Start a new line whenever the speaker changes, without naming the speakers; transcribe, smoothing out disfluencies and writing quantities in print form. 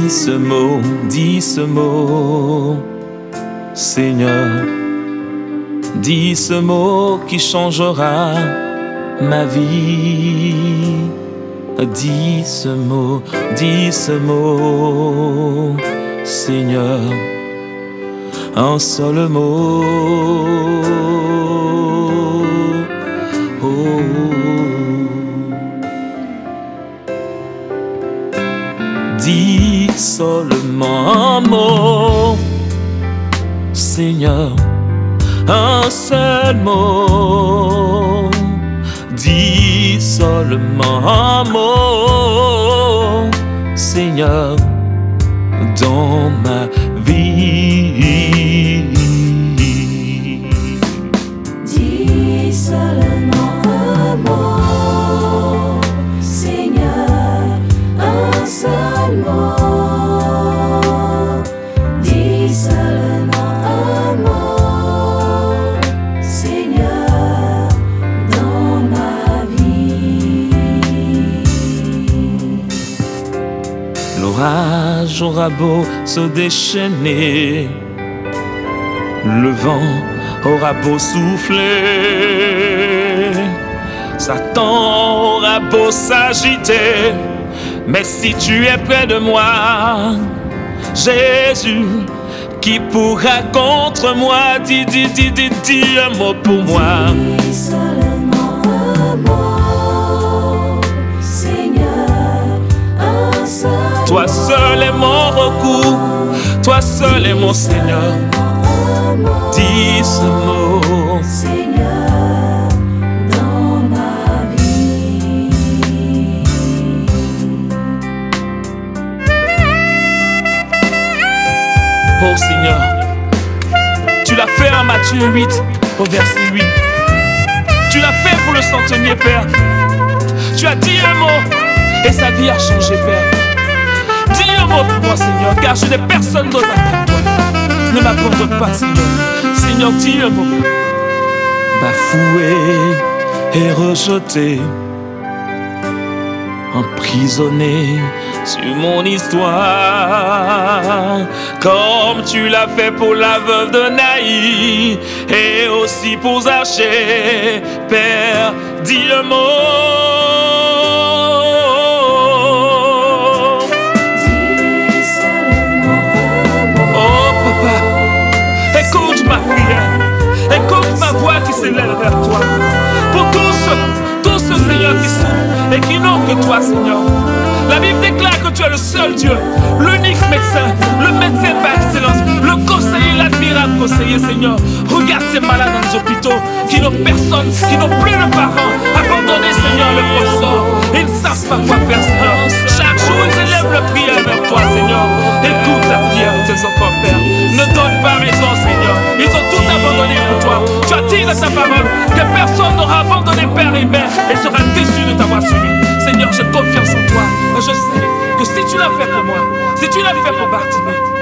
dis ce mot, Seigneur. Dis ce mot qui changera ma vie. Dis ce mot, Seigneur. Un seul mot. Oh. Dis seulement un mot, Seigneur. Un seul mot. Dis seulement un mot, Seigneur, dans ma vie.
Dis seulement un mot, Seigneur, un seul mot. Dis seulement un mot, Seigneur, dans ma vie.
L'orage aura beau se déchaîner, le vent aura beau souffler, Satan aura beau s'agiter, mais si tu es près de moi, Jésus, qui pourra contre moi? Dis un mot pour moi.
Dis seulement un mot, Seigneur, un seul mot.
Toi seul est mon recours, toi seul est mon Seigneur. Dis ce mot,
Seigneur, dans ma vie.
oh Seigneur, tu l'as fait en Matthieu 8, au verset 8. Tu l'as fait pour le centenier, Père. Tu as dit un mot et sa vie a changé, Père. Dis un mot pour moi, Seigneur, car je n'ai personne d'autre à part toi. Ne m'abandonne pas, Seigneur. Seigneur, dis un mot. Bafoué et rejeté, emprisonné sur mon histoire, comme tu l'as fait pour la veuve de Naï et aussi pour Zachée. Père, dis un mot. Écoute ma prière, écoute ma voix qui s'élève vers toi. Pour tous ceux, Seigneur, qui souffrent et qui n'ont que toi, Seigneur. La Bible déclare que tu es le seul Dieu, l'unique médecin, le médecin par excellence, le conseiller, l'admirable conseiller, Seigneur. Regarde ces malades dans les hôpitaux qui n'ont personne, qui n'ont plus de parents, abandonnés, Seigneur, le pauvre sort. Ils ne savent pas quoi faire, Seigneur. Chaque jour, ils élèvent la prière vers toi, Seigneur. Écoute la prière de tes enfants, Père. Ne donne pas raison, Seigneur. Ils ont tout abandonné pour toi. Tu as dit dans ta parole que personne n'aura abandonné père et mère et sera déçu de t'avoir suivi. Seigneur, j'ai confiance en toi. Je sais que si tu l'as fait pour moi, si tu l'as fait pour Bartimée,